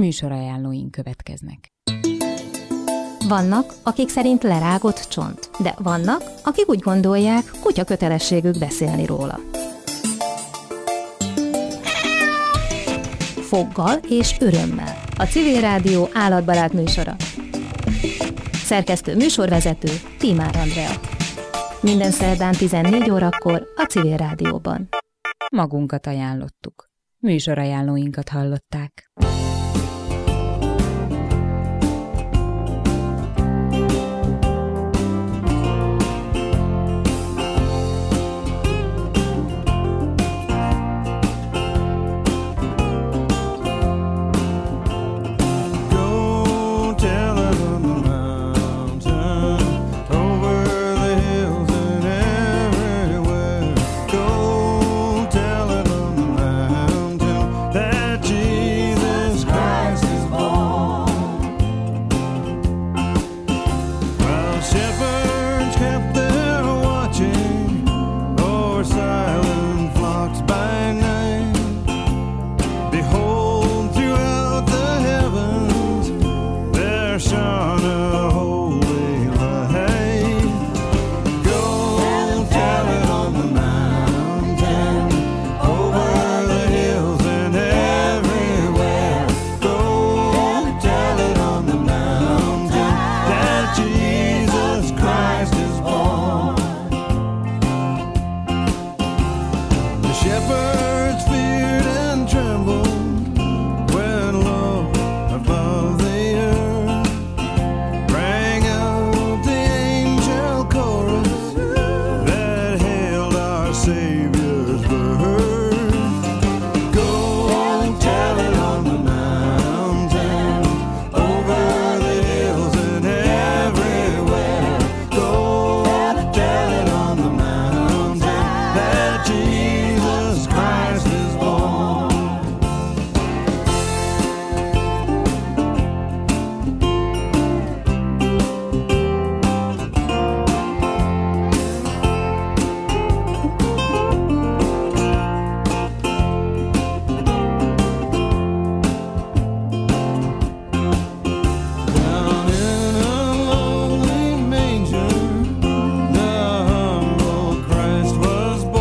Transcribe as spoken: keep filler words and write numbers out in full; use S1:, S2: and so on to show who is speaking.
S1: Műsorajánlóink következnek.
S2: Vannak, akik szerint lerágott csont, de vannak, akik úgy gondolják, kutya kötelességük beszélni róla. Foggal és örömmel. A Civil Rádió állatbarát műsora. Szerkesztő műsorvezető Tímár Andrea. Minden szerdán tizennégy órakor a Civil Rádióban.
S1: Magunkat ajánlottuk. Műsorajánlóinkat hallották.